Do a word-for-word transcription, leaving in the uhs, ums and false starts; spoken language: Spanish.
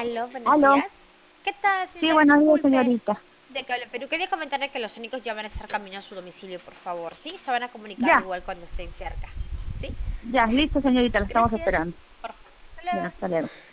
Aló, buenos Aló. días. ¿Qué tal, Sí, señorita? buenos días, Disculpe. señorita. De que hablo Perú. Quería comentarle que los únicos ya van a estar camino a su domicilio, por favor. ¿Sí? Se van a comunicar Ya, igual cuando estén cerca. ¿Sí? ya, listo, señorita, la estamos Gracias. esperando. Por favor. Hasta Ya, luego. hasta luego.